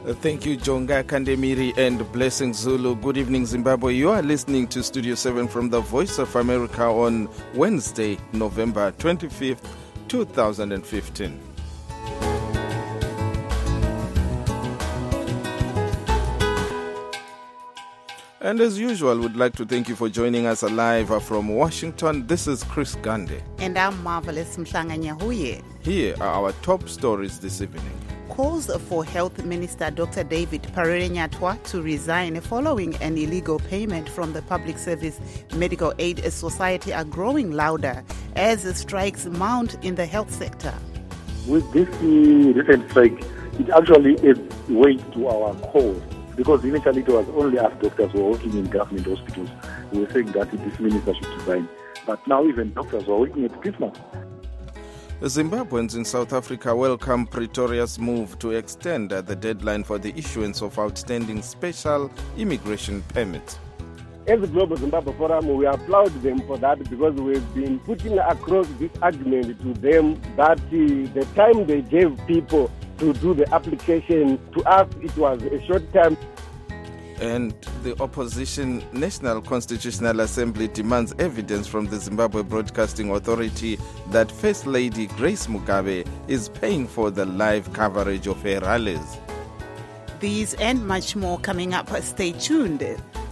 Thank you, Jonga Kandemiri and Blessing Zulu. Good evening, Zimbabwe. You are listening to Studio 7 from the Voice of America on Wednesday, November 25th, 2015. And as usual, we'd like to thank you for joining us live from Washington. This is Chris Gande. And I'm Marvelous Mhlanga-Nyahuye. Here are our top stories this evening. Calls for Health Minister Dr. David Parere-Nyatwa to resign following an illegal payment from the Public Service Medical Aid Society are growing louder as strikes mount in the health sector. With this recent strike, it actually is weight to our cause. Because initially it was only us doctors who were working in government hospitals who were saying that this minister should resign. But now even doctors who are working at Christmas. Zimbabweans in South Africa welcome Pretoria's move to extend the deadline for the issuance of outstanding special immigration permits. As the Global Zimbabwe Forum, we applaud them for that because we've been putting across this argument to them that the time they gave people to do the application, to us it was a short time. And the opposition National Constitutional Assembly demands evidence from the Zimbabwe Broadcasting Authority that First Lady Grace Mugabe is paying for the live coverage of her rallies. These and much more coming up. Stay tuned.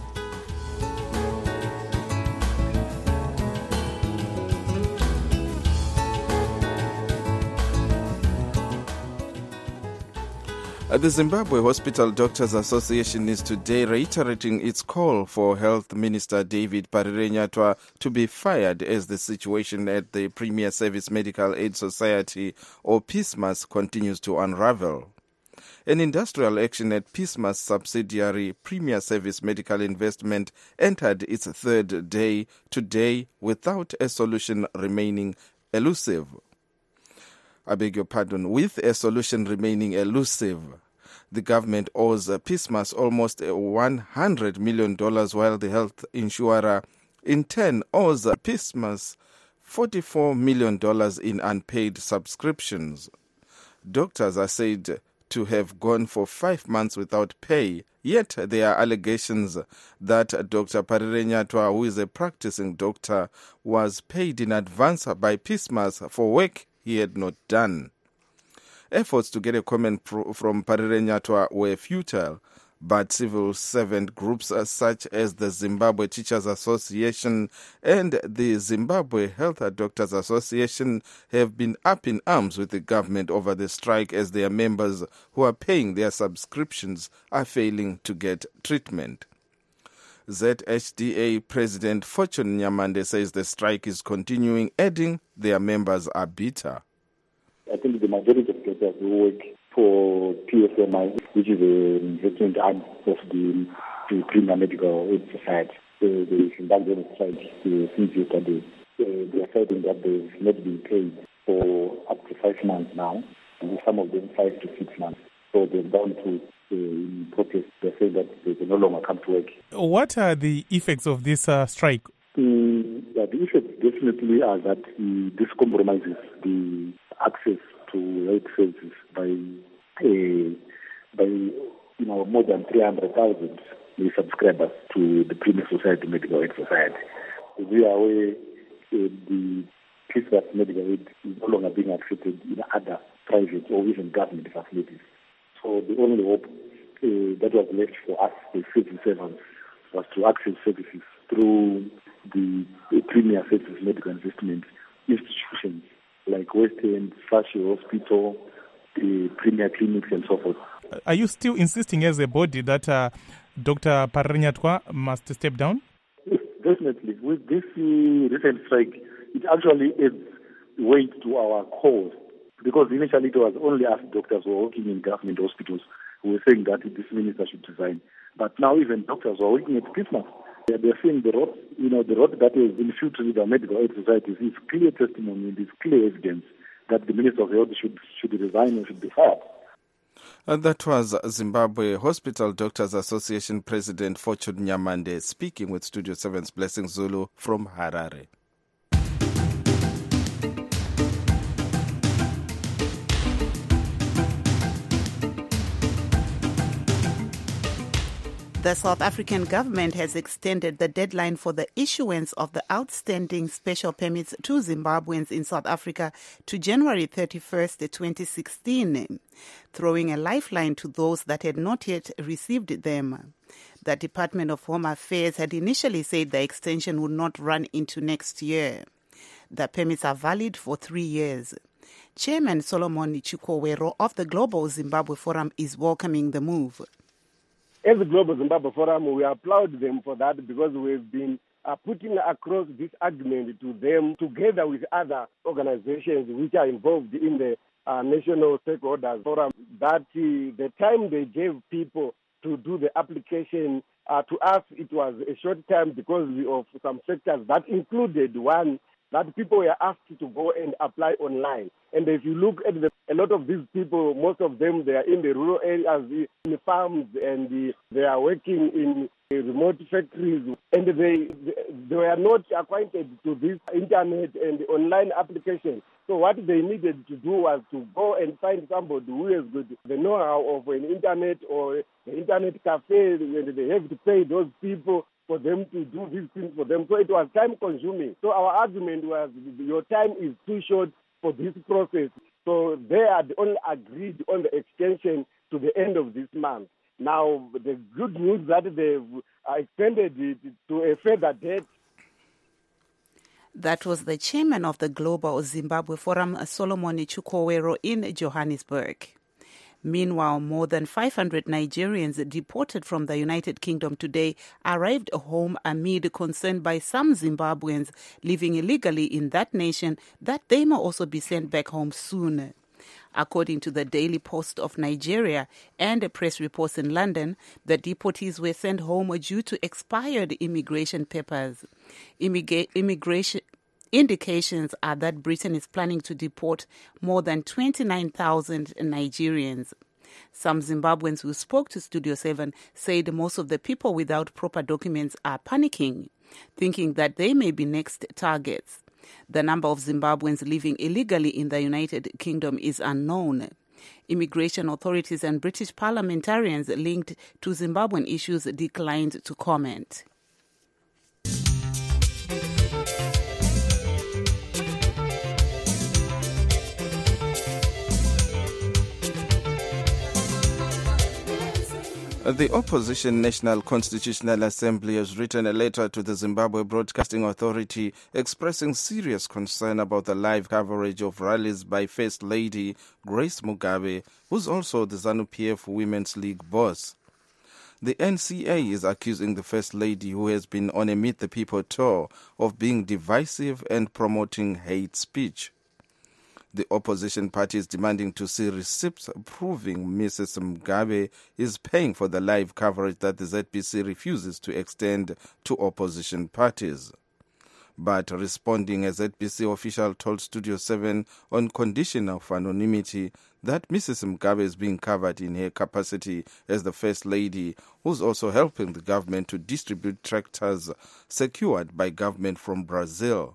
The Zimbabwe Hospital Doctors Association is today reiterating its call for Health Minister David Parere-Nyatwa to be fired as the situation at the Premier Service Medical Aid Society, or PSMAS, continues to unravel. An industrial action at PSMAS subsidiary Premier Service Medical Investment entered its third day today without a solution remaining elusive. With a solution remaining elusive, the government owes PSMAS almost $100 million, while the health insurer in turn owes PSMAS $44 million in unpaid subscriptions. Doctors are said to have gone for 5 months without pay, yet there are allegations that Dr. Parere-Nyatwa, who is a practicing doctor, was paid in advance by PSMAS for work he had not done. Efforts to get a comment from Parere-Nyatwa were futile, but civil servant groups such as the Zimbabwe Teachers Association and the Zimbabwe Health Doctors Association have been up in arms with the government over the strike, as their members who are paying their subscriptions are failing to get treatment. ZHDA President Fortune Nyamande says the strike is continuing, adding their members are bitter. I think the majority of doctors who work for PSMI, which is the investment arm of the Premier Medical Aid Society, the Zimbabwean strike since yesterday. They are citing that they've not been paid for up to 5 months now, and some of them 5 to 6 months. So they're down to in protest. They say that they can no longer come to work. What are the effects of this strike? The effects definitely are that this compromises the access to health services by more than 300,000 subscribers to the Premier Society Medical Aid Society. We are aware the PSMAS Medical Aid is no longer being accepted in other private or even government facilities. So the only hope that was left for us, the civil servants, was to access services through the Premier Service Medical Investment institutions like West End, Fashi Hospital, the Premier Clinics, and so forth. Are you still insisting as a body that Dr. Parere-Nyatwa must step down? Yes, definitely. With this recent strike, it actually adds weight to our cause. Because initially it was only us doctors who were working in government hospitals who were saying that this minister should resign. But now even doctors who are working at Christmas, they're saying the road that is infiltrated the medical aid societies is clear testimony and is clear evidence that the Minister of Health should resign and should be fired. That was Zimbabwe Hospital Doctors Association President Fortune Nyamande speaking with Studio 7's Blessing Zulu from Harare. The South African government has extended the deadline for the issuance of the outstanding special permits to Zimbabweans in South Africa to January 31st, 2016, throwing a lifeline to those that had not yet received them. The Department of Home Affairs had initially said the extension would not run into next year. The permits are valid for 3 years. Chairman Solomon Chikowero of the Global Zimbabwe Forum is welcoming the move. As the Global Zimbabwe Forum, we applaud them for that because we've been putting across this argument to them together with other organizations which are involved in the National Stakeholders Forum that the time they gave people to do the application, to us it was a short time because of some factors that included one, that people were asked to go and apply online. And if you look at a lot of these people, most of them, they are in the rural areas, in the farms, and they are working in remote factories. And they were not acquainted to this internet and online application. So what they needed to do was to go and find somebody who has got the know-how of an internet or the internet cafe, and they have to pay those people for them to do these things for them. So it was time-consuming. So our argument was your time is too short for this process. So they had only agreed on the extension to the end of this month. Now, the good news that they've extended it to a further date. That was the chairman of the Global Zimbabwe Forum, Solomon Chikowero, in Johannesburg. Meanwhile, more than 500 Nigerians deported from the United Kingdom today arrived home amid concern by some Zimbabweans living illegally in that nation that they may also be sent back home soon. According to the Daily Post of Nigeria and press reports in London, the deportees were sent home due to expired immigration papers. Immigration indications are that Britain is planning to deport more than 29,000 Nigerians. Some Zimbabweans who spoke to Studio 7 said most of the people without proper documents are panicking, thinking that they may be next targets. The number of Zimbabweans living illegally in the United Kingdom is unknown. Immigration authorities and British parliamentarians linked to Zimbabwean issues declined to comment. The opposition National Constitutional Assembly has written a letter to the Zimbabwe Broadcasting Authority expressing serious concern about the live coverage of rallies by First Lady Grace Mugabe, who's also the ZANU-PF Women's League boss. The NCA is accusing the First Lady, who has been on a Meet the People tour, of being divisive and promoting hate speech. The opposition party is demanding to see receipts proving Mrs. Mugabe is paying for the live coverage that the ZBC refuses to extend to opposition parties. But responding, a ZBC official told Studio 7 on condition of anonymity that Mrs. Mugabe is being covered in her capacity as the First Lady, who's also helping the government to distribute tractors secured by government from Brazil.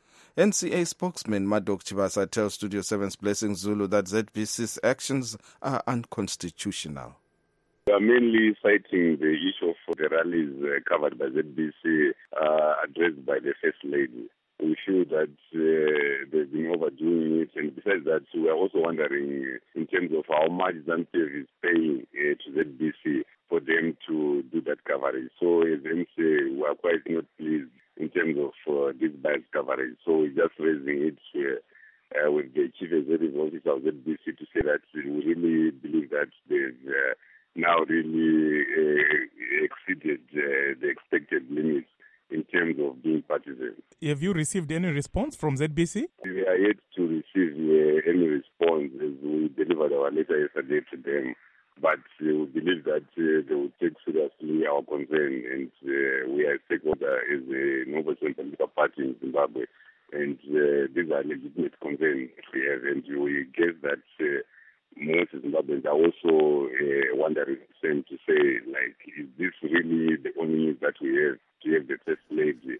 NCA spokesman Madok Chivasa tells Studio 7's Blessing Zulu that ZBC's actions are unconstitutional. We are mainly citing the issue of the rallies covered by ZBC addressed by the First Lady. We feel that they've been overdoing it, and besides that, we are also wondering in terms of how much ZANU-PF is paying to ZBC for them to do that coverage. So as NCA, we are quite not pleased in terms of this biased coverage. So we're just raising it with the Chief Executive Officer of ZBC to say that we really believe that they've now really exceeded the expected limits in terms of being partisan. Have you received any response from ZBC? We are yet to receive any response as we delivered our letter yesterday to them. But we believe that they will take seriously our concern, and we are a stakeholder as a noble political party in Zimbabwe, and these are legitimate concerns we have, and we guess that most Zimbabweans are also wondering the same, to say, like, is this really the only news that we have, to have the First Lady?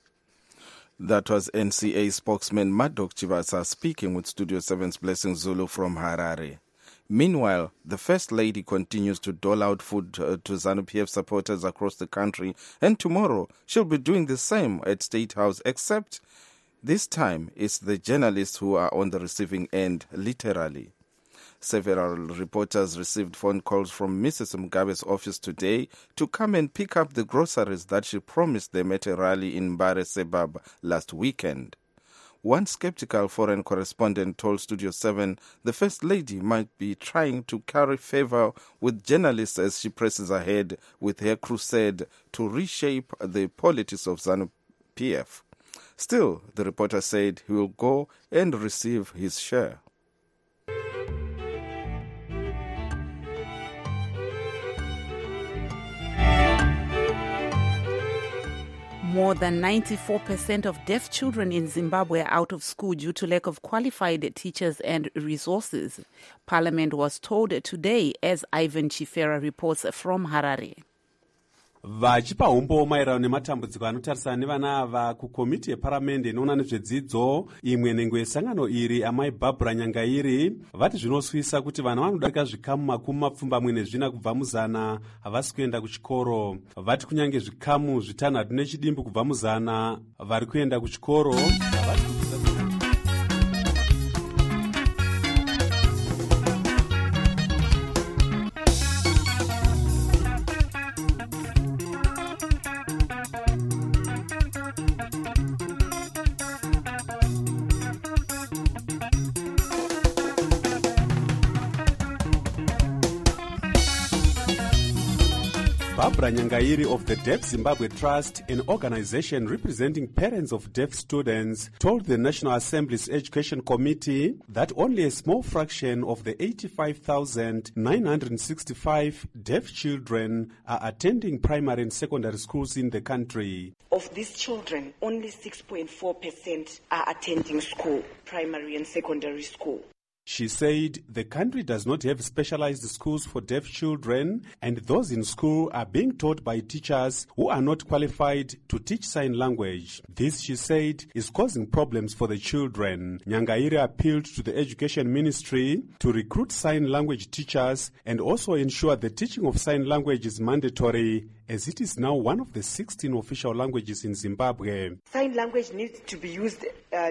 That was NCA spokesman Madok Chivasa speaking with Studio 7's Blessing Zulu from Harare. Meanwhile, the First Lady continues to dole out food to ZANU-PF supporters across the country, and tomorrow she'll be doing the same at State House, except this time it's the journalists who are on the receiving end, literally. Several reporters received phone calls from Mrs. Mugabe's office today to come and pick up the groceries that she promised them at a rally in Mbare Sebab last weekend. One skeptical foreign correspondent told Studio 7 the First Lady might be trying to curry favor with journalists as she presses ahead with her crusade to reshape the politics of ZANU-PF. Still, the reporter said he will go and receive his share. More than 94% of deaf children in Zimbabwe are out of school due to lack of qualified teachers and resources. Parliament was told today, as Ivan Chifera reports from Harare. Vachipa umbo maererano nematambudziko anotarisana nevana ava kukomiti yeparamende inoona nezvedzidzo imwe nengo yesangano iri amai Barbara Nyangairi vati zvinoswisa kuti vana vanodarika zvikamu makumi mapfumbamwe nezvina kubva muzana havasi kuenda kuchikoro. Vati kunyange zvikamu zvitanhatu nechidimbu kubva muzana vari kuenda kuchikoro. Barbara Nyangairi of the Deaf Zimbabwe Trust, an organization representing parents of deaf students, told the National Assembly's Education Committee that only a small fraction of the 85,965 deaf children are attending primary and secondary schools in the country. Of these children, only 6.4% are attending school, primary and secondary school. She said the country does not have specialized schools for deaf children, and those in school are being taught by teachers who are not qualified to teach sign language. This, she said, is causing problems for the children. Nyangairi appealed to the Education Ministry to recruit sign language teachers and also ensure the teaching of sign language is mandatory, as it is now one of the 16 official languages in Zimbabwe. Sign language needs to be used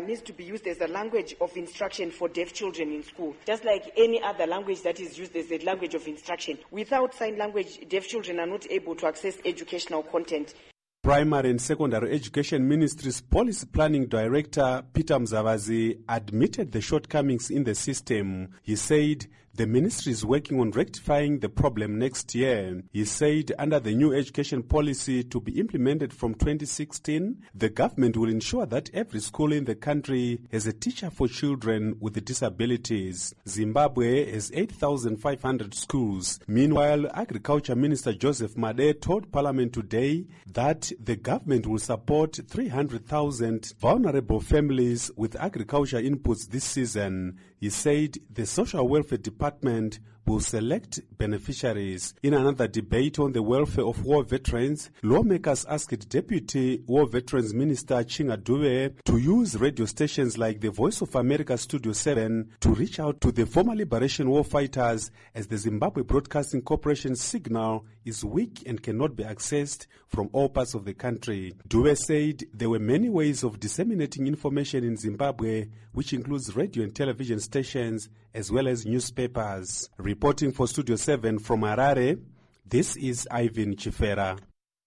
as a language of instruction for deaf children in school, just like any other language that is used as a language of instruction. Without sign language, deaf children are not able to access educational content. Primary and Secondary Education Ministry's Policy Planning Director, Peter Mzavazi, admitted the shortcomings in the system. He said the ministry is working on rectifying the problem next year. He said under the new education policy to be implemented from 2016, the government will ensure that every school in the country has a teacher for children with disabilities. Zimbabwe has 8,500 schools. Meanwhile, Agriculture Minister Joseph Made told Parliament today that the government will support 300,000 vulnerable families with agriculture inputs this season. He said the Social Welfare Department will select beneficiaries. In another debate on the welfare of war veterans, lawmakers asked Deputy War Veterans Minister Chinga Dube to use radio stations like the Voice of America Studio 7 to reach out to the former liberation war fighters, as the Zimbabwe Broadcasting Corporation's signal is weak and cannot be accessed from all parts of the country. Dube said there were many ways of disseminating information in Zimbabwe, which includes radio and television stations as well as newspapers. Reporting for Studio 7 from Harare, this is Ivan Chifera.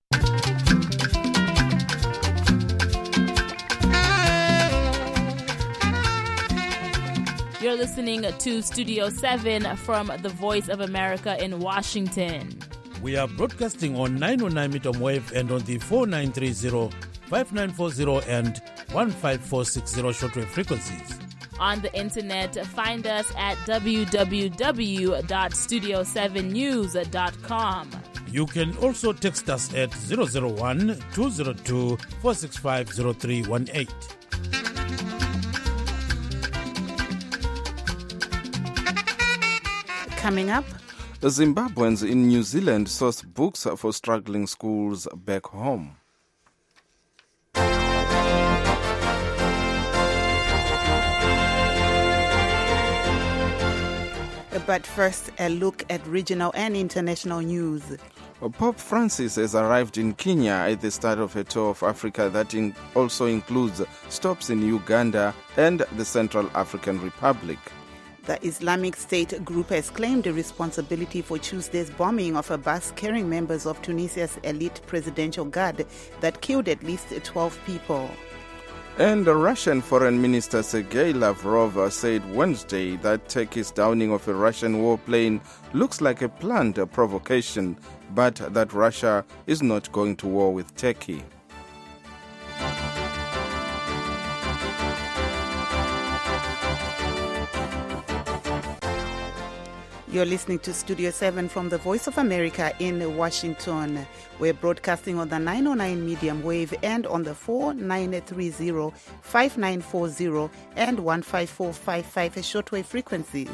You're listening to Studio 7 from the Voice of America in Washington. We are broadcasting on 909 medium wave and on the 4930, 5940 and 15460 shortwave frequencies. On the internet, find us at www.studio7news.com. You can also text us at 001-202-465-0318. Coming up, Zimbabweans in New Zealand source books for struggling schools back home. But first, a look at regional and international news. Pope Francis has arrived in Kenya at the start of a tour of Africa that also includes stops in Uganda and the Central African Republic. The Islamic State group has claimed the responsibility for Tuesday's bombing of a bus carrying members of Tunisia's elite presidential guard that killed at least 12 people. And the Russian Foreign Minister Sergei Lavrov said Wednesday that Turkey's downing of a Russian warplane looks like a planned provocation, but that Russia is not going to war with Turkey. You're listening to Studio 7 from the Voice of America in Washington. We're broadcasting on the 909 medium wave and on the 4930, 5940 and 15455 shortwave frequencies.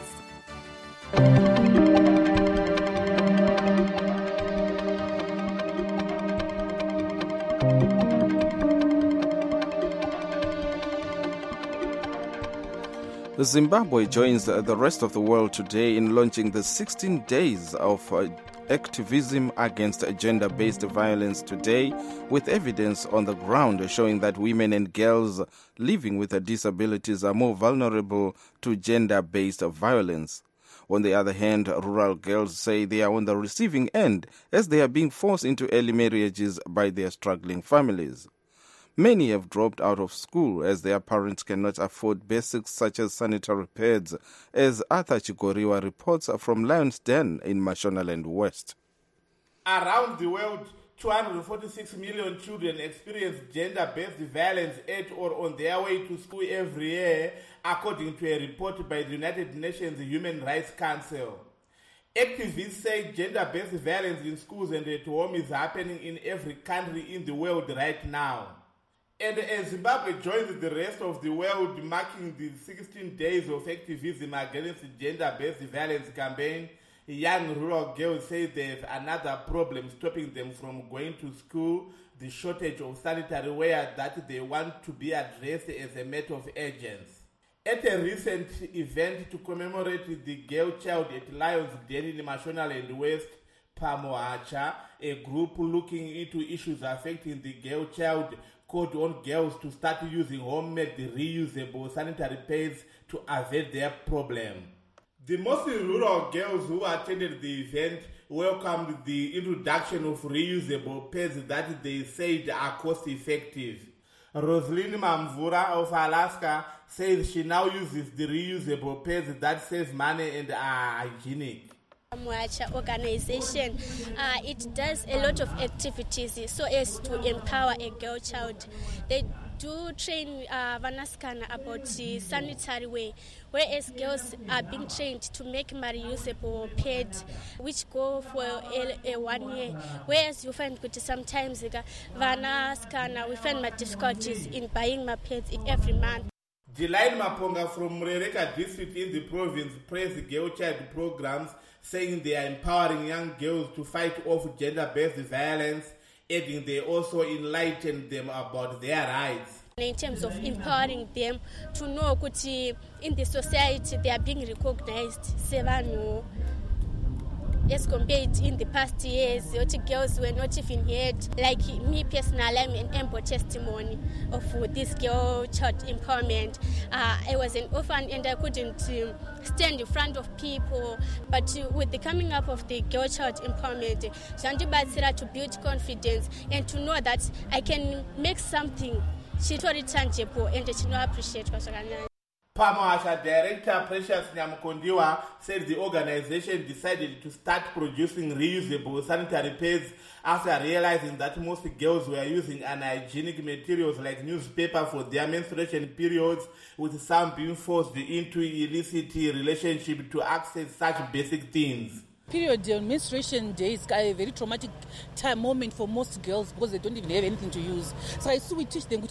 Zimbabwe joins the rest of the world today in launching the 16 days of activism against gender-based violence today, with evidence on the ground showing that women and girls living with disabilities are more vulnerable to gender-based violence. On the other hand, rural girls say they are on the receiving end as they are being forced into early marriages by their struggling families. Many have dropped out of school as their parents cannot afford basics such as sanitary pads, as Arthur Chigoriwa reports from Lion's Den in Mashonaland West. Around the world, 246 million children experience gender-based violence at or on their way to school every year, according to a report by the United Nations Human Rights Council. Activists say gender-based violence in schools and at home is happening in every country in the world right now. And as Zimbabwe joins the rest of the world marking the 16 days of activism against gender-based violence campaign, young rural girls say they have another problem stopping them from going to school, the shortage of sanitary ware that they want to be addressed as a matter of urgency. At a recent event to commemorate the girl child at Lions Den in Mashonaland West, Pamoacha, a group looking into issues affecting the girl child, called on girls to start using homemade reusable sanitary pads to avert their problem. The mostly rural girls who attended the event welcomed the introduction of reusable pads that they said are cost-effective. Rosalyn Mamvura of Alaska says she now uses the reusable pads that save money and are hygienic. Organization, it does a lot of activities so as to empower a girl child. They do train Vanaskana about the sanitary way, whereas girls are being trained to make reusable pads, which go for a 1 year. Whereas you find that sometimes Vanaskana we find my difficulties in buying my pads every month. Delight Maponga from Murereka district in the province praised the girl child programs, saying they are empowering young girls to fight off gender-based violence, adding they also enlighten them about their rights. In terms of empowering them to know that in the society they are being recognized, as compared in the past years, girls were not even heard. Like me personally, I'm an ample testimony of this girl child empowerment. I was an orphan and I couldn't stand in front of people. But with the coming up of the girl child empowerment, Zandibatsira to build confidence and to know that I can make something tangible and to appreciate what's going on. Pamoasha Director Precious Nyamukondiwa said the organization decided to start producing reusable sanitary pads after realizing that most girls were using unhygienic materials like newspaper for their menstruation periods, with some being forced into illicit relationship to access such basic things. Period on menstruation days are a very traumatic moment for most girls because they don't even have anything to use. So I we teach them,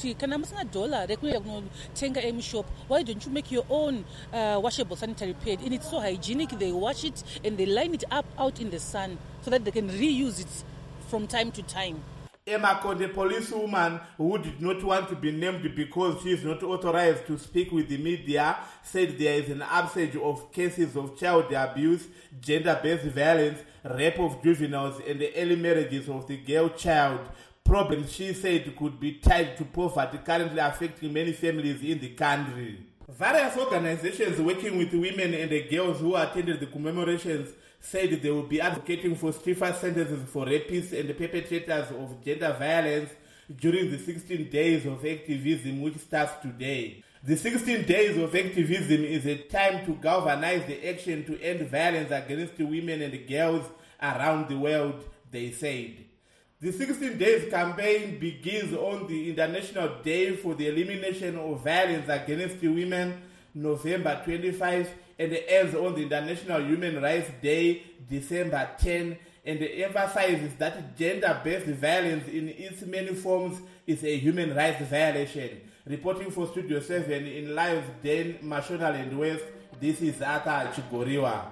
shop, why don't you make your own washable sanitary pad? And it's so hygienic, they wash it and they line it up out in the sun so that they can reuse it from time to time. Emma Conde, policewoman who did not want to be named because she is not authorized to speak with the media, said there is an upsurge of cases of child abuse, gender-based violence, rape of juveniles, and the early marriages of the girl child. Problems, she said, could be tied to poverty currently affecting many families in the country. Various organizations working with women and the girls who attended the commemorations said they will be advocating for stiffer sentences for rapists and perpetrators of gender violence during the 16 days of activism which starts today. The 16 days of activism is a time to galvanize the action to end violence against women and girls around the world, they said. The 16 days campaign begins on the International Day for the Elimination of Violence Against Women, November 25, and ends on the International Human Rights Day, December 10, and emphasizes that gender-based violence in its many forms is a human rights violation. Reporting for Studio 7 in Lyonsden, Mashonaland West, this is Arthur Chigoriwa.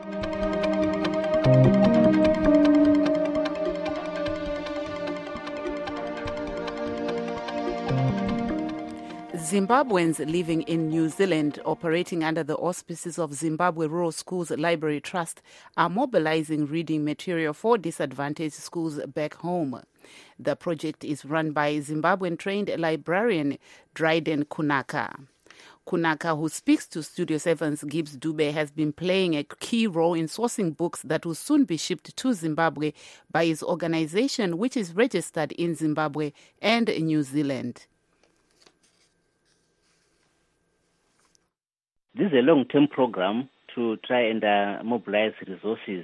Zimbabweans living in New Zealand, operating under the auspices of Zimbabwe Rural Schools Library Trust, are mobilizing reading material for disadvantaged schools back home. The project is run by Zimbabwean-trained librarian Dryden Kunaka. Kunaka, who speaks to Studio 7's Gibbs Dube, has been playing a key role in sourcing books that will soon be shipped to Zimbabwe by his organization, which is registered in Zimbabwe and New Zealand. This is a long-term program to try and mobilize resources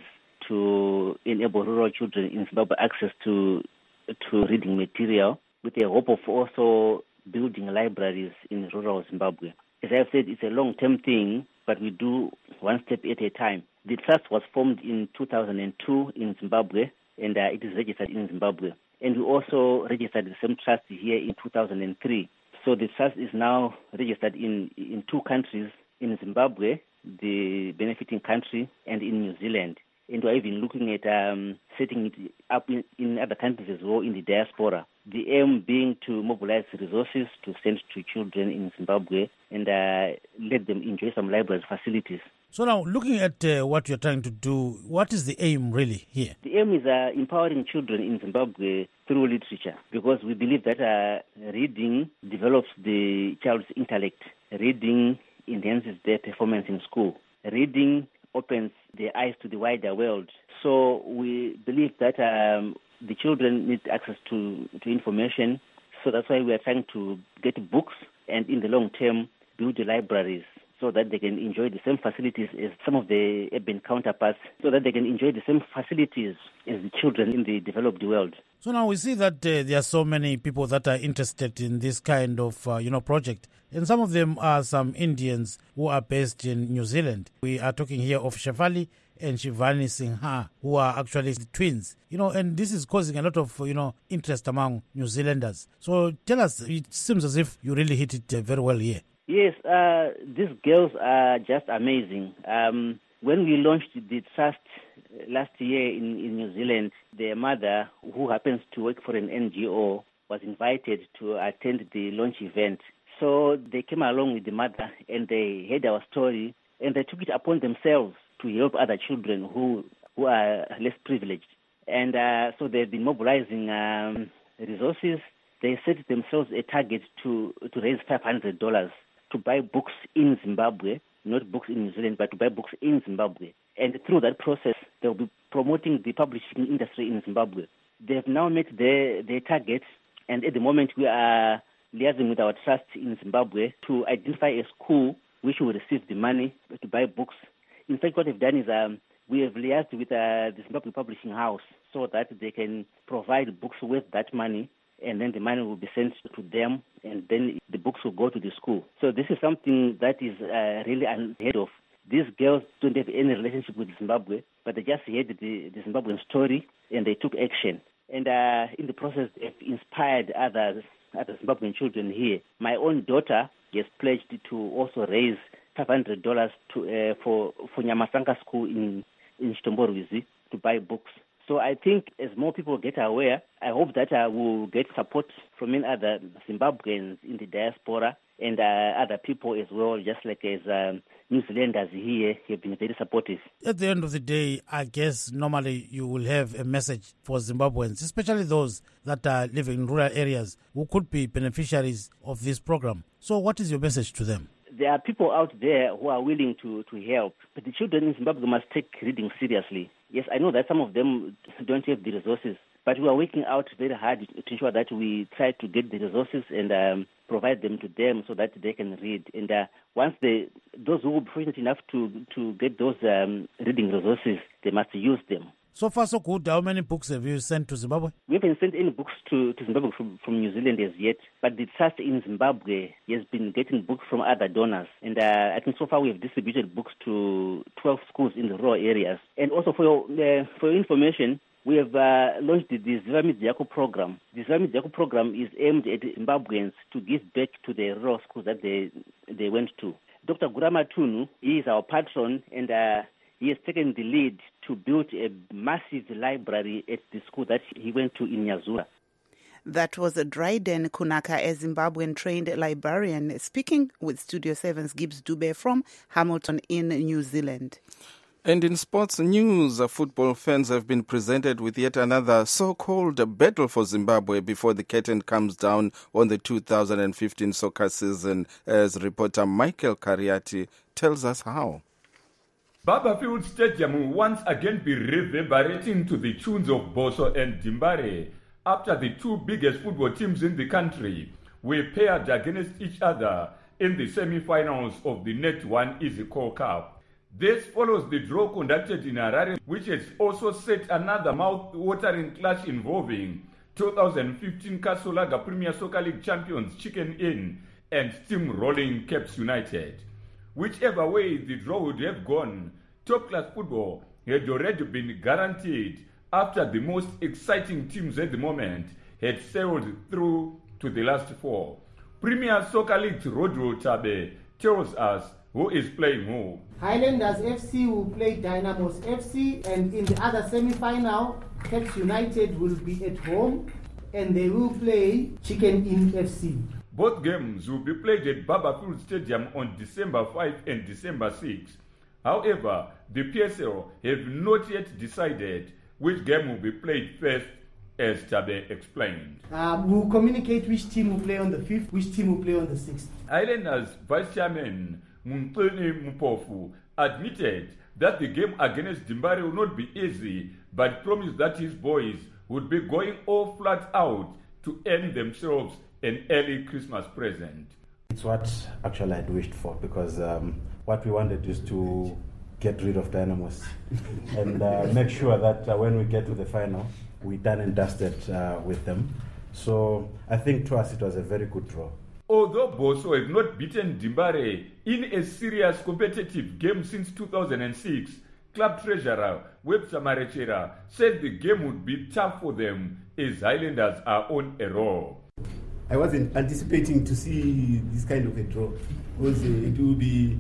to enable rural children in Zimbabwe access to reading material, with the hope of also building libraries in rural Zimbabwe. As I've said, it's a long-term thing, but we do one step at a time. The trust was formed in 2002 in Zimbabwe, and it is registered in Zimbabwe. And we also registered the same trust here in 2003. So the trust is now registered in two countries, in Zimbabwe, the benefiting country, and in New Zealand. And we're even looking at setting it up in other countries as well, in the diaspora. The aim being to mobilize resources to send to children in Zimbabwe and let them enjoy some library facilities. So now, looking at what you're trying to do, what is the aim really here? The aim is empowering children in Zimbabwe through literature, because we believe that reading develops the child's intellect. Reading enhances their performance in school. Reading opens their eyes to the wider world. So we believe that the children need access to information. So that's why we are trying to get books and in the long term build the libraries so that they can enjoy the same facilities as some of the urban counterparts, so that they can enjoy the same facilities as the children in the developed world. So now we see that there are so many people that are interested in this kind of project. And some of them are some Indians who are based in New Zealand. We are talking here of Shefali and Shivani Singha, who are actually twins. And this is causing a lot of, interest among New Zealanders. So tell us, it seems as if you really hit it very well here. Yes, these girls are just amazing. When we launched the trust last year in New Zealand, their mother, who happens to work for an NGO, was invited to attend the launch event. So they came along with the mother and they heard our story and they took it upon themselves to help other children who are less privileged. And so they've been mobilizing resources. They set themselves a target to raise $500 to buy books in Zimbabwe, not books in New Zealand, but to buy books in Zimbabwe. And through that process, they'll be promoting the publishing industry in Zimbabwe. They've now met their target, and at the moment we are liaising with our trust in Zimbabwe to identify a school which will receive the money to buy books. In fact, what we've done is we have liaised with the Zimbabwe Publishing House so that they can provide books with that money, and then the money will be sent to them, and then the books will go to the school. So this is something that is really unheard of. These girls don't have any relationship with Zimbabwe, but they just heard the Zimbabwean story, and they took action. And in the process, they've inspired other Zimbabwean children here. My own daughter has pledged to also raise $500 for Nyamasanga School in Chitomborwizi to buy books. So I think as more people get aware, I hope that we'll get support from many other Zimbabweans in the diaspora and other people as well, just like as New Zealanders here have been very supportive. At the end of the day, I guess normally you will have a message for Zimbabweans, especially those that are living in rural areas who could be beneficiaries of this program. So what is your message to them? There are people out there who are willing to help, but the children in Zimbabwe must take reading seriously. Yes, I know that some of them don't have the resources, but we are working out very hard to ensure that we try to get the resources and provide them to them so that they can read. And once those who will be fortunate enough to get those reading resources, they must use them. So far, so good. How many books have you sent to Zimbabwe? We haven't sent any books to Zimbabwe from New Zealand as yet, but the trust in Zimbabwe has been getting books from other donors. And I think so far we have distributed books to 12 schools in the rural areas. And also for your information, we have launched the Zivamidzi Yako program. The Zivamidzi Yako program is aimed at Zimbabweans to give back to the rural schools that they went to. Dr. Gurama Tunu, he is our patron, and he has taken the lead to build a massive library at the school that he went to in Nyazura. That was Dryden Kunaka, a Zimbabwean-trained librarian, speaking with Studio 7's Gibbs Dube from Hamilton in New Zealand. And in sports news, football fans have been presented with yet another so-called battle for Zimbabwe before the curtain comes down on the 2015 soccer season, as reporter Michael Kariati tells us how. Barberfield Stadium will once again be reverberating to the tunes of Boso and Dimbare after the two biggest football teams in the country were paired against each other in the semi-finals of the Net1 Easy Call Cup. This follows the draw conducted in Harare, which has also set another mouth-watering clash involving 2015 Kasolaga Premier Soccer League champions Chicken Inn and steam-rolling Caps United. Whichever way the draw would have gone, top-class football had already been guaranteed after the most exciting teams at the moment had sailed through to the last four. Premier Soccer League Rodro Tabe tells us who is playing who. Highlanders FC will play Dynamos FC, and in the other semi-final, Caps United will be at home and they will play Chicken Inn FC. Both games will be played at Barberfield Stadium on December 5 and December 6. However, the PSL have not yet decided which game will be played first, as Tabe explained. We'll communicate which team will play on the 5th, which team will play on the 6th. Islanders Vice Chairman Muntoni Mupofu admitted that the game against Dimbare will not be easy, but promised that his boys would be going all flat out to earn themselves an early Christmas present. It's what actually I'd wished for, because what we wanted is to get rid of Dynamos and make sure that when we get to the final, we're done and dusted with them. So I think to us it was a very good draw. Although Boso have not beaten Dimbare in a serious competitive game since 2006, club treasurer Webster Marechera said the game would be tough for them as Highlanders are on a roll. I wasn't anticipating to see this kind of a draw, because it will be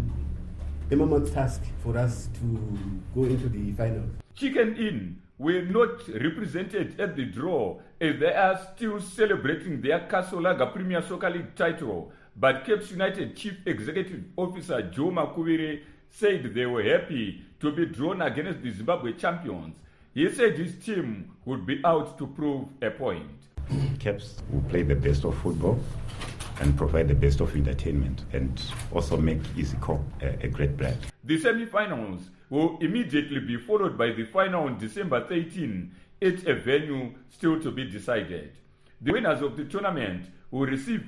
a mammoth task for us to go into the final. Chicken Inn were not represented at the draw as they are still celebrating their Kasolaga Premier Soccer League title, but Caps United Chief Executive Officer Joe Makuvire said they were happy to be drawn against the Zimbabwe champions. He said his team would be out to prove a point. Caps will play the best of football and provide the best of entertainment and also make EasyCorp a great brand. The semi-finals will immediately be followed by the final on December 13 at a venue still to be decided. The winners of the tournament will receive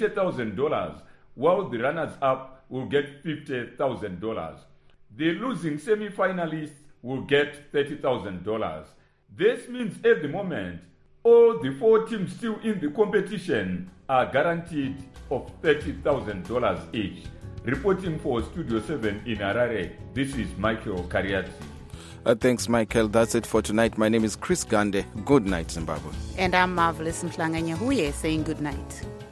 $80,000, while the runners-up will get $50,000. The losing semi-finalists will get $30,000. This means at the moment, all the four teams still in the competition are guaranteed of $30,000 each. Reporting for Studio 7 in Harare, this is Michael Kariati. Thanks, Michael. That's it for tonight. My name is Chris Gande. Good night, Zimbabwe. And I'm Marvelous Mhlanga Nyahuye saying good night.